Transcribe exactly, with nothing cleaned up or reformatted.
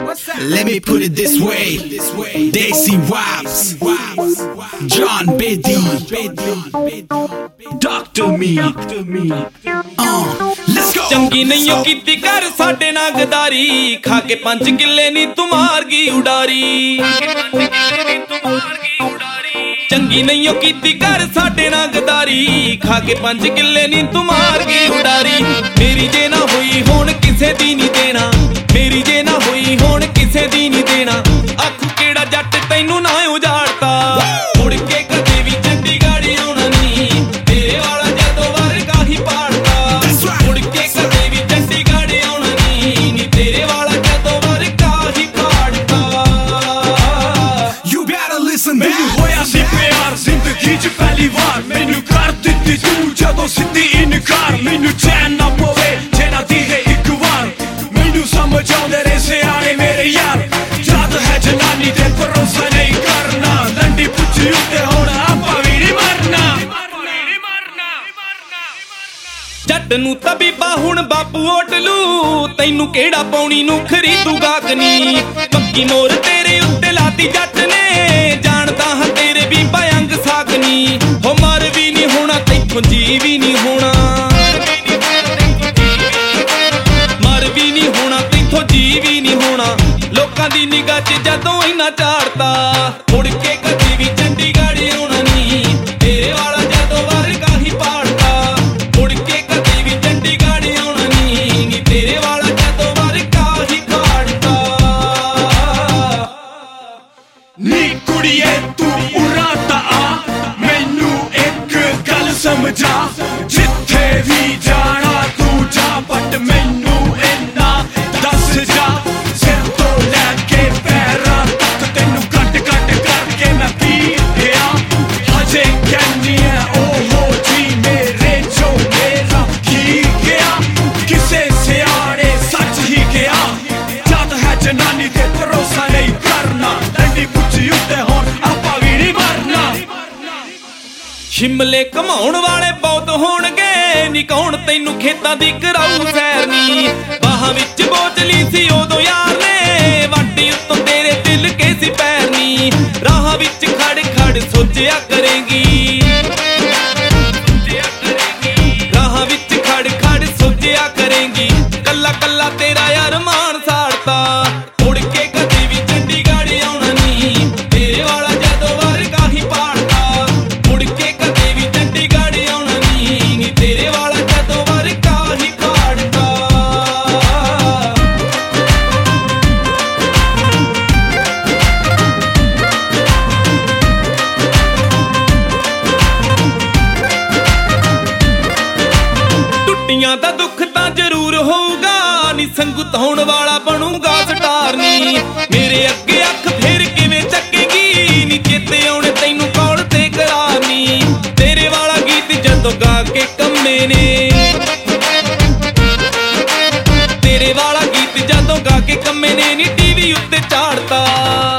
Let me put it this way, Daisy Waps, John Biddy, Doctor Me, uh, let's go. ਚੰਗੀ ਨਹੀਂ ਉਹ ਕੀਤੀ ਕਰ ਸਾਡੇ ਨਾਲ ਗਦਾਰੀ, ਖਾ ਕੇ ਪੰਜ ਕਿੱਲੇ ਨੀ ਤੂੰ ਮਾਰ ਗਈ ਉਡਾਰੀ। ਚੰਗੀ ਨਹੀਂ ਉਹ ਕੀਤੀ ਕਰ ਸਾਡੇ ਨਾਲ ਗਦਾਰੀ, ਖਾ ਕੇ ਪੰਜ ਕਿੱਲੇ ਨੀ ਤੂੰ ਮਾਰ ਗਈ ਉਡਾਰੀ। ਮੇਰੀ ਜੇ ਨਾ ਹੋਈ ਹੁਣ ਕਿਸੇ ਦੀ ਨਹੀਂ ਦੇਣਾ, ਮੇਰੀ ਜੇ ਨਾ ਹੋਈ ਹੁਣ ਕਿਸੇ ਦੀ ਨਹੀਂ ਦੇਣਾ। ਆਖੂ ਕਿਹੜਾ ਜੱਟ ਤੈਨੂੰ ਨਾ ਉਜਾੜਤਾ, ਮੁੜ ਕੇ ਕਦੇ ਵੀ ਚੰਡੀਗੜ੍ਹ ਆਉਣਾ ਨੀ, ਤੇਰੇ ਵਾਲਾ ਜਦੋਂ ਵਰਗਾ ਹੀ ਪਾੜਤਾ। ਮੁੜ ਕੇ ਕਦੇ ਵੀ ਚੰਡੀਗੜ੍ਹ ਆਉਣਾ ਨੀ, ਨੀ ਤੇਰੇ ਵਾਲਾ ਜਦੋਂ ਵਰਗਾ ਹੀ ਪਾੜਤਾ। You better listen back. ਮੈਨੂੰ ਹੋਇਆ ਸੀ ਪਿਆਰ ਜ਼ਿੰਦਗੀ 'ਚ ਪਹਿਲੀ ਵਾਰ, ਮੈਨੂੰ ਕਰ ਦਿੱਤੀ ਤੂੰ ਜਦੋਂ ਸਿੱਧੀ ਇਨਕਾਰ। ਮੈਨੂੰ ਚੈਨ ਨਾ ਪਵੇ ਜੇ ਨਾ ਦੀਏ ਇੱਕ ਵਾਰ, ਮੈਨੂੰ ਸਮਝ ਆਉਂਦੇ ਨੇ ਸਿਆਣੇ ਮੇਰੇ ਯਾਰ। ਜਦ ਹੈ ਜਨਾਨੀ ਤੇ ਭਰੋਸਾ ਨਹੀਂ ਕਰਨਾ, ਲੰਡੀ ਪੁੱਛੀ ਉੱਤੇ ਹੁਣ ਆਪਾਂ ਵੀ ਨਹੀਂ ਮਰਨਾ। ਜੱਟ ਨੂੰ ਤਬੀਬਾ ਹੁਣ ਬਾਪੂ ਓਟ ਲੂ, ਤੈਨੂੰ ਕਿਹੜਾ ਪੌਣੀ ਨੂੰ ਖਰੀਦੂਗਾ ਗਨੀ। ਪੱਕੀ ਮੋਰ ਤੇਰੇ ਉੱਤੇ ਲਾਤੀ ਜੱਟ ਨੇ, ਜਾਣਦਾ ਹਾਂ ਤੇਰੇ ਵੀ ਭਯੰਗ ਸਾਗਨੀ। ਹੋ ਮਰ ਵੀ ਨਹੀਂ ਹੋਣਾ ਤੈਥੋਂ ਜੀ ਵੀ ਨਹੀਂ ਹੋਣਾ, ਮਰ ਵੀ ਨਹੀਂ ਹੋਣਾ ਤੈਥੋਂ ਜੀ ਵੀ ਨਹੀਂ ਹੋਣਾ। ਲੋਕਾਂ ਦੀ ਨਿਗਾਹ 'ਚ ਜਦੋਂ ਇੰਨਾ ਝਾੜਤਾ, ਮੁੜ ਕੇ ਕਦੀ ਵੀ ਚੰਡੀਗੜ੍ਹ ਆਉਣਾ ਨੀ, ਤੇਰੇ ਵਾਲਾ ਜਦੋਂ ਵਰਗਾ ਹੀ ਪਾੜਤਾ। ਮੁੜ ਕੇ ਕਦੀ ਵੀ ਚੰਡੀਗੜ੍ਹ ਆਉਣਾ ਨੀ, ਨੀ ਤੇਰੇ ਵਾਲਾ ਜਦੋਂ ਵਰਗਾ ਹੀ ਪਾੜਤਾ। ਨੀ ਕੁੜੀਏ ਤੂੰ ਉਰਾ ਤਾਂ ਆ, ਮੈਨੂੰ ਇੱਕ ਗੱਲ ਸਮਝਾ। ਜਿੱਥੇ ਵੀ ਜਾਣਾ ਤੂੰ ਜਾ, ਬਟ ਮੈਨੂੰ ਇੰਨਾ ਦੱਸ ਜਾ। ਸਿਰ ਤੋਂ ਲੈ ਕੇ ਪੈਰਾਂ ਤੱਕ ਤੈਨੂੰ ਕੱਟ ਕੱਟ ਕਰਕੇ ਮੈਂ ਪੀ ਗਿਆ। ਹਜੇ ਕਹਿੰਦੀ ਐ ਓਹੋ ਜੀ ਮੇਰੇ ਚੋਂ ਮੇਰਾ ਕੀ ਗਿਆ। ਕਿਸੇ ਸਿਆਣੇ ਸੱਚ ਹੀ ਕਿਹਾ, ਜਦ ਹੈ ਜਨਾਨੀ ਤੇ ਭਰੋਸਾ ਨਹੀਂ ਕਰਨਾ, ਡੰਡੀ ਪੁੱਛੀ ਉੱਤੇ ਹੁਣ ਆਪਾਂ ਵੀ ਨਹੀਂ ਮਰਨਾ। ਸ਼ਿਮਲੇ ਘਮਾਉਣ ਵਾਲੇ ਬਹੁਤ ਹੋਣਗੇ ਨੀ, ਕੌਣ ਤੈਨੂੰ ਖੇਤਾਂ ਦੀ ਕਰਾਊ ਸੈਰ ਨੀ। ਬਾਹਾਂ ਵਿੱਚ ਬੋਤਲੀ ਸੀ ਉਦੋਂ ਯਾਰ ਨੇ, ਵਾਟੀ ਉੱਤੋਂ ਤੇਰੇ ਦਿਲ ਕੇ ਸੀ ਪੈਰ ਨੀ। ਰਾਹਾਂ ਵਿੱਚ ਖੜ ਖੜ ਸੋਚਿਆ ਕਰੇਗੀ, ਰਾਹਾਂ ਵਿੱਚ ਖੜ ਖੜ ਸੋਚਿਆ ਕਰੇਗੀ। ਕੱਲਾ ਕੱਲਾ ਤੇਰਾ ਯਾਰ ਮਾਨ ਸਾੜਤਾ, ਮੁੜ ਕੇ ਕਦੇ ਵੀ ਚੰਡੀਗੜ੍ਹ ਆਉਣਾ ਨੀ, ਤੇਰੇ ਵਾਲਾ ਜਦੋਂ ਵਰਗਾ ਹੀ ਪਾੜਤਾ। ਮੁੜ ਕੇ ਕਦੇ ਵੀ ਚੰਡੀਗੜ੍ਹ ਆਉਣਾ ਨੀ, ਨੀ ਤੇਰੇ ਵਾਲਾ ਜਦੋਂ ਵਰਗਾ ਹੀ ਪਾੜਤਾ। ਟੁੱਟੀਆਂ ਦਾ ਦੁੱਖ ਤਾਂ ਜ਼ਰੂਰ ਹੋਊਗਾ ਨੀ, ਸੰਗੂ ਧਾਉਣ ਵਾਲਾ ਬਣੂਗਾ ਸਟਾਰ ਨੀ। ਮੇਰੇ ਅੱਗੇ ਅੱਖ ਫੇਰ ਕਿਵੇਂ ਚੱਕੇਗੀ ਨੀ, ਚੇਤੇ ਆਉਣੇ ਤੈਨੂੰ ਕੌਲ ਤੇ ਕਰਾਰ ਨੀ। ਤੇਰੇ ਵਾਲਾ ਗੀਤ ਜਦੋਂ ਗਾ ਕੇ ਕੰਮੇ ਨੇ, ਤੇਰੇ ਵਾਲਾ ਗੀਤ ਜਦੋਂ ਗਾ ਕੇ ਕੰਮੇ ਨੇ ਨੀ ਟੀਵੀ ਉੱਤੇ ਝਾੜਤਾ।